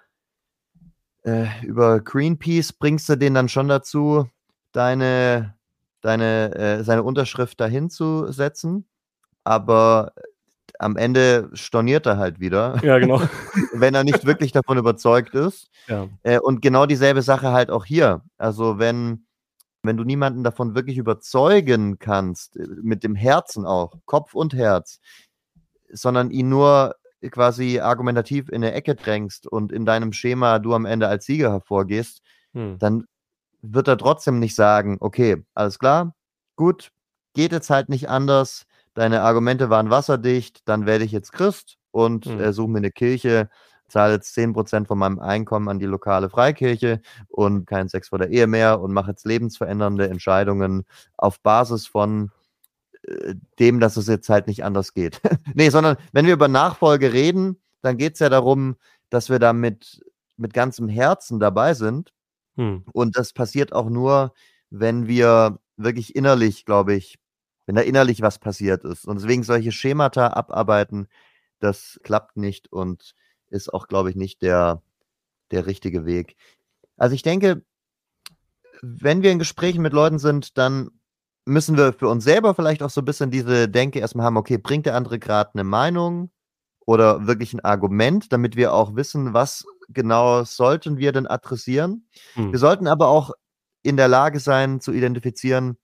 B: äh, über Greenpeace bringst du den dann schon dazu, deine deine äh, seine Unterschrift da hinzusetzen, aber am Ende storniert er halt wieder,
A: Ja, genau.
B: wenn er nicht wirklich davon überzeugt ist.
A: Ja.
B: Äh, und genau dieselbe Sache halt auch hier. Also, wenn wenn du niemanden davon wirklich überzeugen kannst, äh, mit dem Herzen auch, Kopf und Herz, sondern ihn nur quasi argumentativ in 'ne Ecke drängst und in deinem Schema du am Ende als Sieger hervorgehst,
A: Mhm.
B: dann wird er trotzdem nicht sagen: „Okay, alles klar, gut, geht jetzt halt nicht anders. Deine Argumente waren wasserdicht, dann werde ich jetzt Christ und,
A: Mhm.
B: äh, suche mir 'ne Kirche, zahle jetzt zehn Prozent von meinem Einkommen an die lokale Freikirche und keinen Sex vor der Ehe mehr und mache jetzt lebensverändernde Entscheidungen auf Basis von, äh, dem, dass es jetzt halt nicht anders geht.“ Ne, sondern wenn wir über Nachfolge reden, dann geht's ja darum, dass wir da mit mit ganzem Herzen dabei sind.
A: Mhm.
B: Und das passiert auch nur, wenn wir wirklich innerlich, glaube ich wenn da innerlich was passiert ist. Und deswegen solche Schemata abarbeiten, das klappt nicht und ist auch, glaube ich, nicht der der richtige Weg. Also, ich denke wenn wir in Gesprächen mit Leuten sind, dann müssen wir für uns selber vielleicht auch so 'n bisschen diese Denke erst mal haben: „Okay, bringt der andere grad 'ne Meinung oder wirklich 'n Argument?“, damit wir auch wissen, was genau sollten wir denn adressieren. Wir
A: Mhm.
B: sollten aber auch in der Lage sein zu identifizieren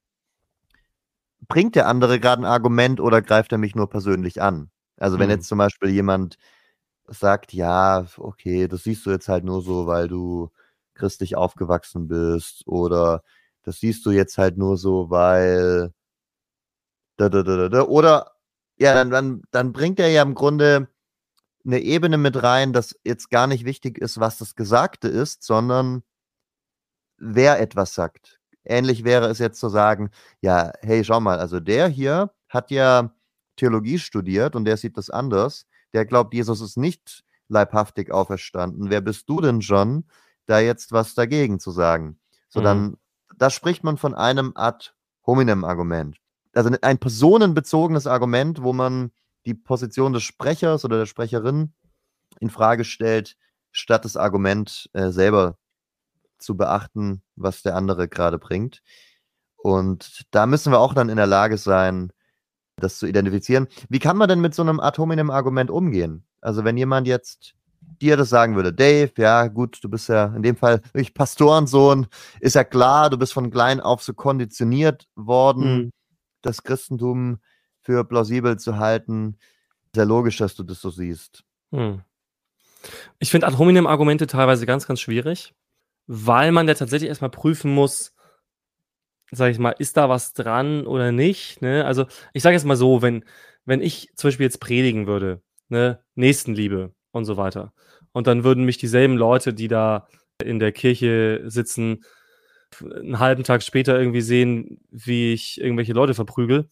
B: bringt der andere grad 'n Argument oder greift er mich nur persönlich an? Also, wenn
A: Mhm.
B: jetzt zum Beispiel jemand sagt: „Ja, okay, das siehst du jetzt halt nur so, weil du christlich aufgewachsen bist“, oder „Das siehst du jetzt halt nur so, weil“ da da da da da. Oder ja, dann dann dann bringt er ja im Grunde 'ne Ebene mit rein, dass jetzt gar nicht wichtig ist, was das Gesagte ist, sondern wer etwas sagt. Ähnlich wäre es jetzt zu sagen: „Ja, hey, schau mal, also der hier hat ja Theologie studiert und der sieht das anders. Der glaubt, Jesus ist nicht leibhaftig auferstanden. Wer bist du denn schon, da jetzt was dagegen zu sagen?“ So,
A: Mhm.
B: dann da spricht man von einem Ad hominem Argument. Also, 'ne ein personenbezogenes Argument, wo man die Position des Sprechers oder der Sprecherin infrage stellt, statt das Argument, äh, selber zu beachten, was der andere grade bringt. Und da müssen wir auch dann in der Lage sein, das zu identifizieren. Wie kann man denn mit so 'nem Ad hominem Argument umgehen? Also, wenn jemand jetzt dir das sagen würde: „Dave, ja gut, du bist ja in dem Fall wirklich Pastorensohn. Ist ja klar, du bist von klein auf so konditioniert worden,
A: Mhm.
B: das Christentum für plausibel zu halten. Sehr logisch, dass du das so siehst.“
A: Mhm. Ich finde Ad hominem Argumente teilweise ganz, ganz schwierig, weil man ja tatsächlich erst mal prüfen muss sage ich mal, ist da was dran oder nicht, ne? Also, ich sage jetzt mal so, wenn wenn ich zum Beispiel jetzt predigen würde, ne, Nächstenliebe und so weiter, und dann würden mich dieselben Leute, die da in der Kirche sitzen, einen halben Tag später irgendwie sehen, wie ich irgendwelche Leute verprügel,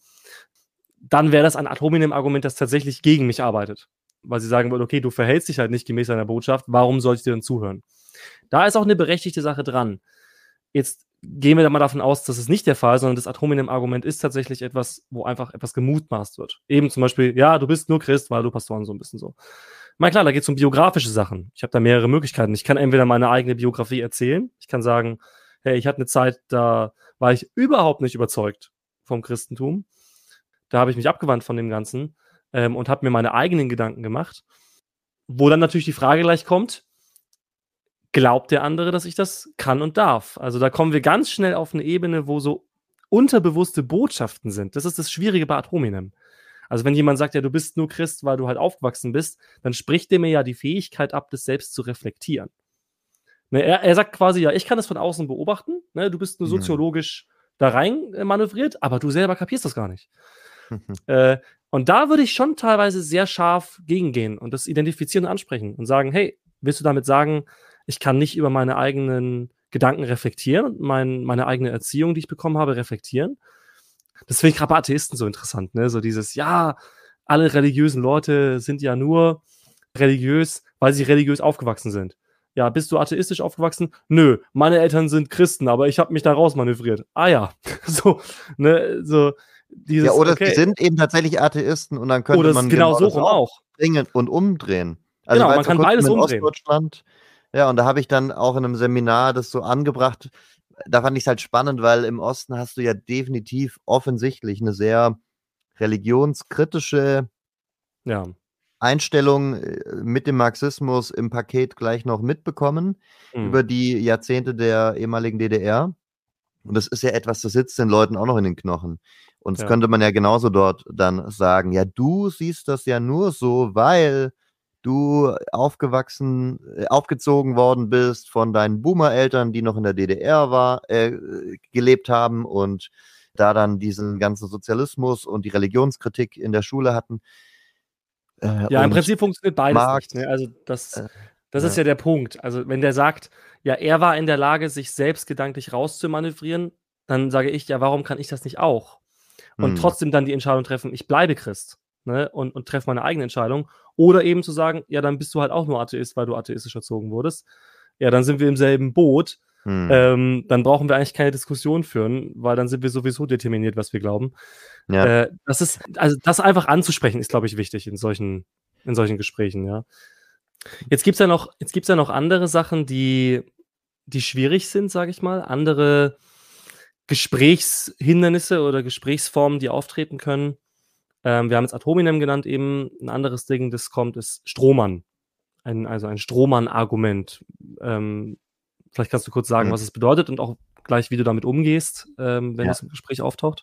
A: dann wäre das ein ad hominem Argument, das tatsächlich gegen mich arbeitet. Weil sie sagen würden, okay, du verhältst dich halt nicht gemäß deiner Botschaft, warum soll ich dir denn zuhören? Da ist auch eine berechtigte Sache dran. Jetzt gehen wir da mal davon aus, dass es nicht der Fall ist, sondern das ad hominem Argument ist tatsächlich etwas, wo einfach etwas gemutmaßt wird. Eben zum Beispiel, ja, du bist nur Christ, weil du Pastoren so ein bisschen so. Na klar, da geht es um biografische Sachen. Ich habe da mehrere Möglichkeiten. Ich kann entweder meine eigene Biografie erzählen. Ich kann sagen, hey, ich hatte eine Zeit, da war ich überhaupt nicht überzeugt vom Christentum. Da habe ich mich abgewandt von dem Ganzen ähm, und habe mir meine eigenen Gedanken gemacht. Wo dann natürlich die Frage gleich kommt, glaubt der andere, dass ich das kann und darf? Also da kommen wir ganz schnell auf eine Ebene, wo so unterbewusste Botschaften sind. Das ist das Schwierige bei ad hominem. Also wenn jemand sagt, ja, du bist nur Christ, weil du halt aufgewachsen bist, dann spricht der mir ja die Fähigkeit ab, das selbst zu reflektieren. Ne, er, er sagt quasi, ja, ich kann das von außen beobachten, ne, du bist nur soziologisch da rein äh, manövriert, aber du selber kapierst das gar nicht. äh, und da würde ich schon teilweise sehr scharf gegengehen und das identifizieren und ansprechen und sagen, hey, willst du damit sagen, ich kann nicht über meine eigenen Gedanken reflektieren und mein, meine eigene Erziehung, die ich bekommen habe, reflektieren? Das finde ich gerade bei Atheisten so interessant, ne? So dieses, ja, alle religiösen Leute sind ja nur religiös, weil sie religiös aufgewachsen sind. Ja, bist du atheistisch aufgewachsen? Nö, meine Eltern sind Christen, aber ich habe mich da rausmanövriert. Ah ja, so, ne, so dieses,
B: ja, oder
A: okay.
B: sie sind eben tatsächlich Atheisten und dann könnte
A: Oder
B: man
A: genau so
B: das
A: rum auch.
B: bringen und umdrehen. Also
A: Genau,
B: ich war
A: man
B: jetzt vor
A: kann
B: kurzem
A: beides
B: in
A: umdrehen.
B: Ostdeutschland, ja, und da habe ich dann auch in einem Seminar das so angebracht. Da fand ich es halt spannend, weil im Osten hast du ja definitiv offensichtlich eine sehr religionskritische
A: Ja.
B: Einstellung äh, mit dem Marxismus im Paket gleich noch mitbekommen
A: Mhm.
B: über die Jahrzehnte der ehemaligen D D R. Und das ist ja etwas, das sitzt den Leuten auch noch in den Knochen. Und das
A: Ja.
B: könnte man ja genauso dort dann sagen, ja, du siehst das ja nur so, weil du aufgewachsen, äh, aufgezogen worden bist von deinen Boomer-Eltern, die noch in der D D R war, äh, gelebt haben und da dann diesen ganzen Sozialismus und die Religionskritik in der Schule hatten. Äh,
A: Ja, im
B: und
A: Prinzip funktioniert beides
B: Marx,
A: nicht. Ne? Also das,
B: äh,
A: das
B: ja.
A: ist ja der Punkt. Also wenn der sagt, ja, er war in der Lage, sich selbst gedanklich rauszumanövrieren, dann sage ich, ja, warum kann ich das nicht auch? Und
B: Hm.
A: trotzdem dann die Entscheidung treffen, ich bleibe Christ, ne? und, und treffe meine eigene Entscheidung. Oder eben zu sagen, ja, dann bist du halt auch nur Atheist, weil du atheistisch erzogen wurdest. Ja, dann sind wir im selben Boot.
B: Hm.
A: Ähm, dann brauchen wir eigentlich keine Diskussion führen, weil dann sind wir sowieso determiniert, was wir glauben.
B: Ja.
A: Äh, das ist, also das einfach anzusprechen, ist, glaube ich, wichtig in solchen, in solchen Gesprächen, ja. Jetzt gibt's ja noch, jetzt gibt's ja noch andere Sachen, die, die schwierig sind, sage ich mal. Andere Gesprächshindernisse oder Gesprächsformen, die auftreten können. Ähm, wir haben jetzt ad hominem genannt eben. Ein anderes Ding, das kommt, ist Strohmann. Ein, also ein Strohmann-Argument. Ähm, vielleicht kannst du kurz sagen,
B: Hm.
A: was es bedeutet und auch gleich, wie du damit umgehst, ähm, wenn
B: Ja.
A: das im Gespräch auftaucht.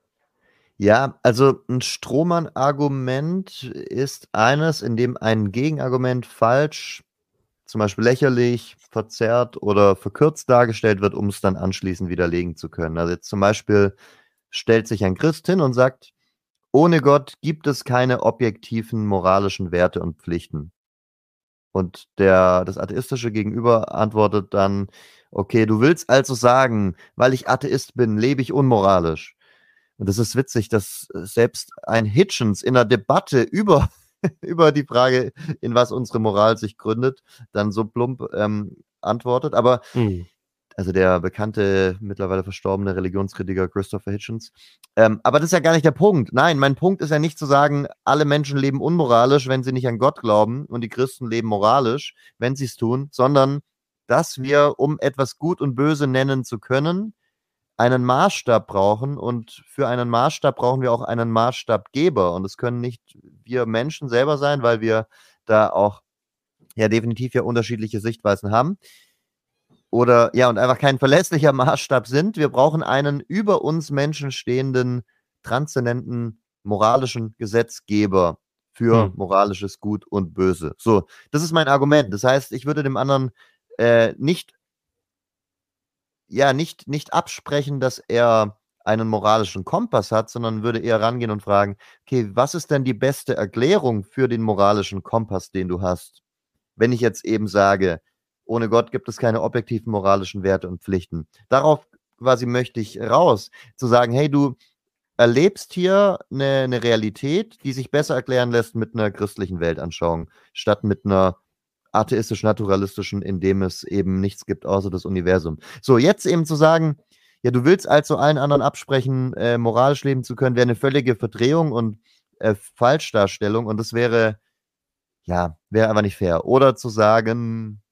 B: Ja, also ein Strohmann-Argument ist eines, in dem ein Gegenargument falsch, zum Beispiel lächerlich, verzerrt oder verkürzt dargestellt wird, um es dann anschließend widerlegen zu können. Also jetzt zum Beispiel stellt sich ein Christ hin und sagt, ohne Gott gibt es keine objektiven moralischen Werte und Pflichten. Und der, das atheistische Gegenüber antwortet dann, okay, du willst also sagen, weil ich Atheist bin, lebe ich unmoralisch. Und das ist witzig, dass selbst ein Hitchens in einer Debatte über, über die Frage, in was unsere Moral sich gründet, dann so plump ähm, antwortet. Aber
A: Mhm.
B: also der bekannte, mittlerweile verstorbene Religionskritiker Christopher Hitchens. Ähm, aber das ist ja gar nicht der Punkt. Nein, mein Punkt ist ja nicht zu sagen, alle Menschen leben unmoralisch, wenn sie nicht an Gott glauben und die Christen leben moralisch, wenn sie es tun, sondern dass wir, um etwas gut und böse nennen zu können, einen Maßstab brauchen und für einen Maßstab brauchen wir auch einen Maßstabgeber und es können nicht wir Menschen selber sein, weil wir da auch ja definitiv ja unterschiedliche Sichtweisen haben oder ja und einfach kein verlässlicher Maßstab sind. Wir brauchen einen über uns Menschen stehenden, transzendenten, moralischen Gesetzgeber für
A: Hm.
B: moralisches Gut und Böse. So, das ist mein Argument. Das heißt, ich würde dem anderen äh, nicht ja, nicht, nicht absprechen, dass er einen moralischen Kompass hat, sondern würde eher rangehen und fragen, okay, was ist denn die beste Erklärung für den moralischen Kompass, den du hast? Wenn ich jetzt eben sage, ohne Gott gibt es keine objektiven moralischen Werte und Pflichten. Darauf quasi möchte ich raus, zu sagen, hey, du erlebst hier eine, eine Realität, die sich besser erklären lässt mit einer christlichen Weltanschauung, statt mit einer atheistisch-naturalistischen, in dem es eben nichts gibt außer das Universum. So, jetzt eben zu sagen, ja, du willst also allen anderen absprechen, äh, moralisch leben zu können, wäre eine völlige Verdrehung und äh, Falschdarstellung und das wäre, ja, wäre aber nicht fair. Oder zu sagen,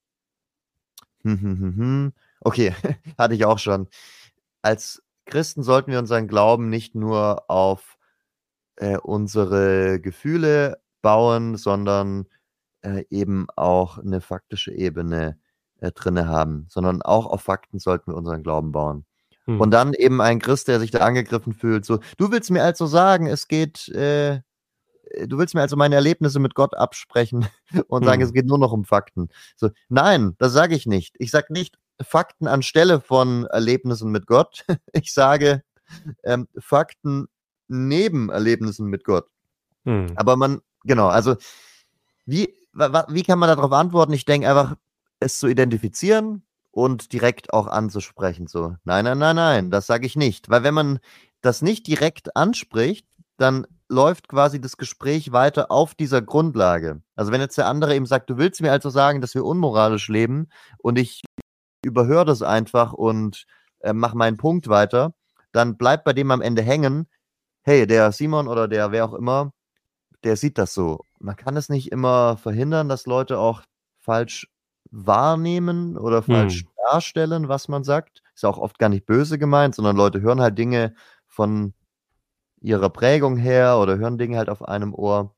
B: hm, hm, hm, hm, okay, hatte ich auch schon. Als Christen sollten wir unseren Glauben nicht nur auf äh, unsere Gefühle bauen, sondern äh, eben auch eine faktische Ebene äh, drinne haben, sondern auch auf Fakten sollten wir unseren Glauben bauen.
A: Hm.
B: Und dann eben ein Christ, der sich da angegriffen fühlt, so, du willst mir also sagen, es geht, äh, du willst mir also meine Erlebnisse mit Gott absprechen und sagen,
A: Hm.
B: es geht nur noch um Fakten. So, nein, das sage ich nicht. Ich sage nicht Fakten anstelle von Erlebnissen mit Gott. Ich sage ähm, Fakten neben Erlebnissen mit Gott.
A: Hm.
B: Aber man, genau, also wie, wa, wie kann man darauf antworten? Ich denke einfach, es zu identifizieren und direkt auch anzusprechen. So, nein, nein, nein, nein, das sage ich nicht. Weil wenn man das nicht direkt anspricht, dann läuft quasi das Gespräch weiter auf dieser Grundlage. Also wenn jetzt der andere eben sagt, du willst mir also sagen, dass wir unmoralisch leben und ich überhöre das einfach und äh, mache meinen Punkt weiter, dann bleibt bei dem am Ende hängen, hey, der Simon oder der wer auch immer, der sieht das so. Man kann es nicht immer verhindern, dass Leute auch falsch wahrnehmen oder falsch
A: Hm.
B: darstellen, was man sagt. Ist auch oft gar nicht böse gemeint, sondern Leute hören halt Dinge von ihrer Prägung her oder hören Dinge halt auf einem Ohr.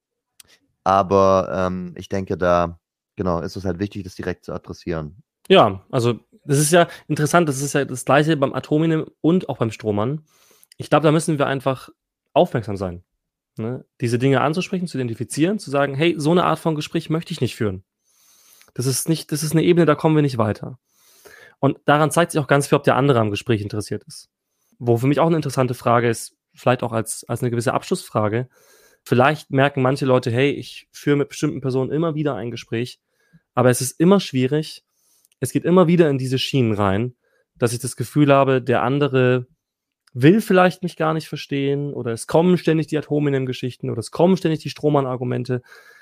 B: Aber ähm, ich denke, da genau ist es halt wichtig, das direkt zu adressieren.
A: Ja, also das ist ja interessant, das ist ja das Gleiche beim Atominem und auch beim Strohmann. Ich glaube, da müssen wir einfach aufmerksam sein, ne? Diese Dinge anzusprechen, zu identifizieren, zu sagen, hey, so eine Art von Gespräch möchte ich nicht führen. Das ist nicht, das ist eine Ebene, da kommen wir nicht weiter. Und daran zeigt sich auch ganz viel, ob der andere am Gespräch interessiert ist. Wo für mich auch eine interessante Frage ist, vielleicht auch als, als eine gewisse Abschlussfrage. Vielleicht merken manche Leute, hey, ich führe mit bestimmten Personen immer wieder ein Gespräch, aber es ist immer schwierig. Es geht immer wieder in diese Schienen rein, dass ich das Gefühl habe, der andere will vielleicht mich gar nicht verstehen oder es kommen ständig die Ad-hominem-Geschichten oder es kommen ständig die Strohmann-Argumente.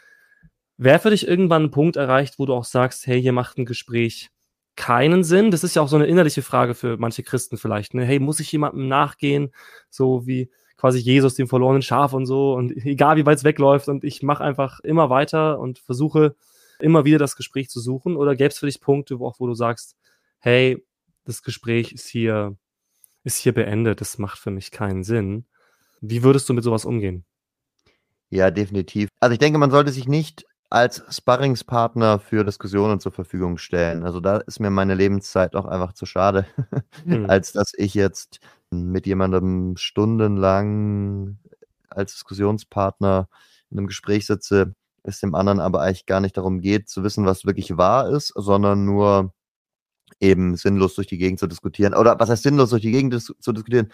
A: Wäre für dich irgendwann ein Punkt erreicht, wo du auch sagst, hey, hier macht ein Gespräch keinen Sinn? Das ist ja auch so eine innerliche Frage für manche Christen vielleicht, ne? Hey, muss ich jemandem nachgehen, so wie quasi Jesus dem verlorenen Schaf und so und egal wie weit es wegläuft und ich mache einfach immer weiter und versuche immer wieder das Gespräch zu suchen? Oder gäbe es für dich Punkte, wo, auch wo du sagst, hey, das Gespräch ist hier, ist hier beendet, das macht für mich keinen Sinn. Wie würdest du mit sowas umgehen?
B: Ja, definitiv. Also ich denke, man sollte sich nicht als Sparringspartner für Diskussionen zur Verfügung stellen. Also da ist mir meine Lebenszeit auch einfach zu schade,
A: Hm.
B: als dass ich jetzt mit jemandem stundenlang als Diskussionspartner in einem Gespräch sitze, es dem anderen aber eigentlich gar nicht darum geht, zu wissen, was wirklich wahr ist, sondern nur eben sinnlos durch die Gegend zu diskutieren. Oder was heißt sinnlos durch die Gegend dis- zu diskutieren?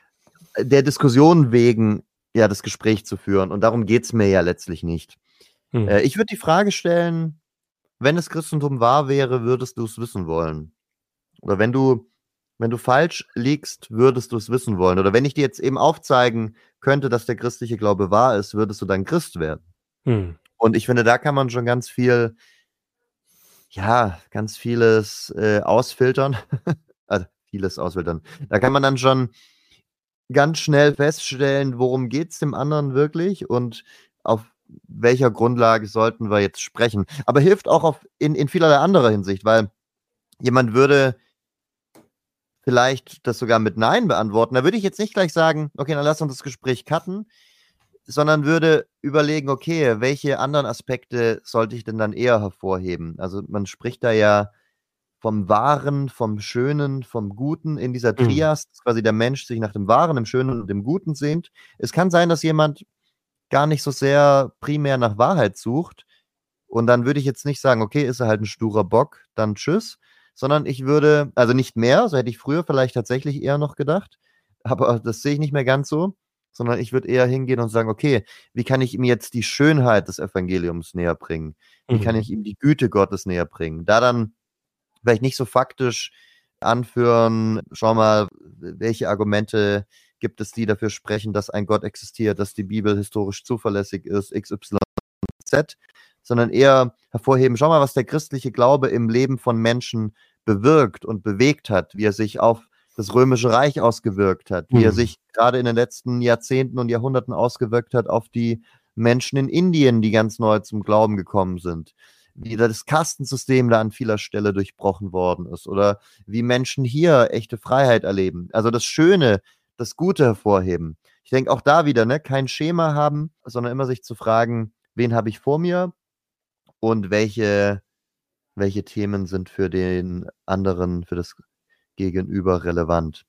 B: Der Diskussion wegen ja das Gespräch zu führen. Und darum geht es mir ja letztlich nicht.
A: Hm.
B: Äh, ich würde die Frage stellen, wenn das Christentum wahr wäre, würdest du es wissen wollen? Oder wenn du, wenn du falsch liegst, würdest du es wissen wollen? Oder wenn ich dir jetzt eben aufzeigen könnte, dass der christliche Glaube wahr ist, würdest du dann Christ werden?
A: Hm.
B: Und ich finde, da kann man schon ganz viel, ja, ganz vieles äh, ausfiltern. Also vieles ausfiltern. Da kann man dann schon ganz schnell feststellen, worum geht es dem anderen wirklich und auf welcher Grundlage sollten wir jetzt sprechen. Aber hilft auch auf, in, in vielerlei anderer Hinsicht, weil jemand würde vielleicht das sogar mit Nein beantworten. Da würde ich jetzt nicht gleich sagen, okay, dann lass uns das Gespräch cutten, sondern würde überlegen, okay, welche anderen Aspekte sollte ich denn dann eher hervorheben? Also man spricht da ja vom Wahren, vom Schönen, vom Guten in dieser
A: Hm.
B: Trias, dass quasi der Mensch sich nach dem Wahren, dem Schönen und dem Guten sehnt. Es kann sein, dass jemand gar nicht so sehr primär nach Wahrheit sucht. Und dann würde ich jetzt nicht sagen, okay, ist er halt ein sturer Bock, dann tschüss, sondern ich würde, also nicht mehr, so hätte ich früher vielleicht tatsächlich eher noch gedacht, aber das sehe ich nicht mehr ganz so, sondern ich würde eher hingehen und sagen, okay, wie kann ich ihm jetzt die Schönheit des Evangeliums näher bringen? Wie kann
A: Mhm.
B: ich ihm die Güte Gottes näher bringen? Da dann vielleicht nicht so faktisch anführen, schau mal, welche Argumente gibt es, die dafür sprechen, dass ein Gott existiert, dass die Bibel historisch zuverlässig ist, X Y Z, sondern eher hervorheben, schau mal, was der christliche Glaube im Leben von Menschen bewirkt und bewegt hat, wie er sich auf das Römische Reich ausgewirkt hat, wie er
A: Mhm.
B: sich gerade in den letzten Jahrzehnten und Jahrhunderten ausgewirkt hat auf die Menschen in Indien, die ganz neu zum Glauben gekommen sind, wie das Kastensystem da an vieler Stelle durchbrochen worden ist oder wie Menschen hier echte Freiheit erleben. Also das Schöne, das Gute hervorheben. Ich denke auch da wieder, ne, kein Schema haben, sondern immer sich zu fragen, wen habe ich vor mir und welche, welche Themen sind für den anderen, für das Gegenüber relevant.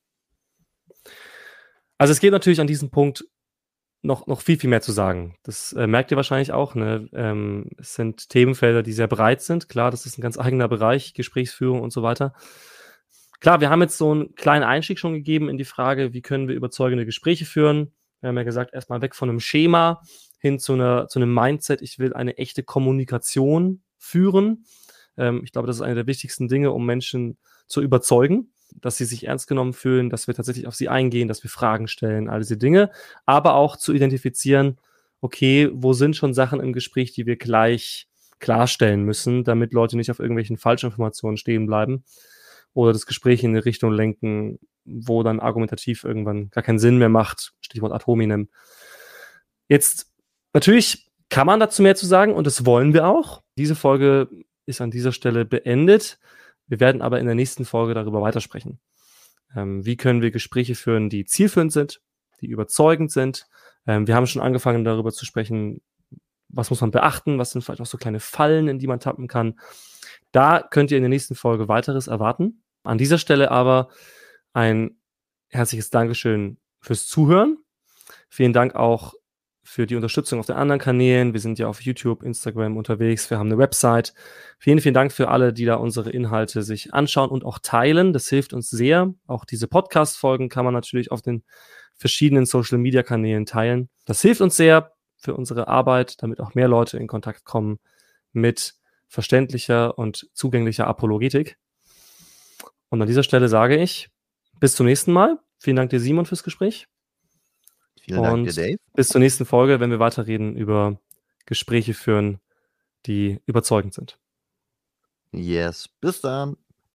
A: Also es geht natürlich an diesem Punkt noch, noch viel, viel mehr zu sagen. Das äh, merkt ihr wahrscheinlich auch. Ne? Ähm, es sind Themenfelder, die sehr breit sind. Klar, das ist ein ganz eigener Bereich, Gesprächsführung und so weiter. Klar, wir haben jetzt so einen kleinen Einstieg schon gegeben in die Frage, wie können wir überzeugende Gespräche führen. Wir haben ja gesagt, erstmal weg von einem Schema hin zu, einer, zu einem Mindset, ich will eine echte Kommunikation führen. Ähm, ich glaube, das ist eine der wichtigsten Dinge, um Menschen zu überzeugen, dass sie sich ernst genommen fühlen, dass wir tatsächlich auf sie eingehen, dass wir Fragen stellen, all diese Dinge, aber auch zu identifizieren, okay, wo sind schon Sachen im Gespräch, die wir gleich klarstellen müssen, damit Leute nicht auf irgendwelchen Falschinformationen stehen bleiben oder das Gespräch in eine Richtung lenken, wo dann argumentativ irgendwann gar keinen Sinn mehr macht, Stichwort ad hominem. Jetzt, natürlich kann man dazu mehr zu sagen und das wollen wir auch. Diese Folge ist an dieser Stelle beendet. Wir werden aber in der nächsten Folge darüber weitersprechen. Ähm, wie können wir Gespräche führen, die zielführend sind, die überzeugend sind. Ähm, wir haben schon angefangen, darüber zu sprechen, was muss man beachten, was sind vielleicht auch so kleine Fallen, in die man tappen kann. Da könnt ihr in der nächsten Folge weiteres erwarten. An dieser Stelle aber ein herzliches Dankeschön fürs Zuhören. Vielen Dank auch für die Unterstützung auf den anderen Kanälen. Wir sind ja auf YouTube, Instagram unterwegs. Wir haben eine Website. Vielen, vielen Dank für alle, die da unsere Inhalte sich anschauen und auch teilen. Das hilft uns sehr. Auch diese Podcast-Folgen kann man natürlich auf den verschiedenen Social-Media-Kanälen teilen. Das hilft uns sehr für unsere Arbeit, damit auch mehr Leute in Kontakt kommen mit verständlicher und zugänglicher Apologetik. Und an dieser Stelle sage ich, bis zum nächsten Mal. Vielen Dank dir, Simon, fürs Gespräch.
B: Vielen Dank dir,
A: Und
B: Dave.
A: bis zur nächsten Folge, wenn wir weiterreden über Gespräche führen, die überzeugend sind.
B: Yes, bis dann.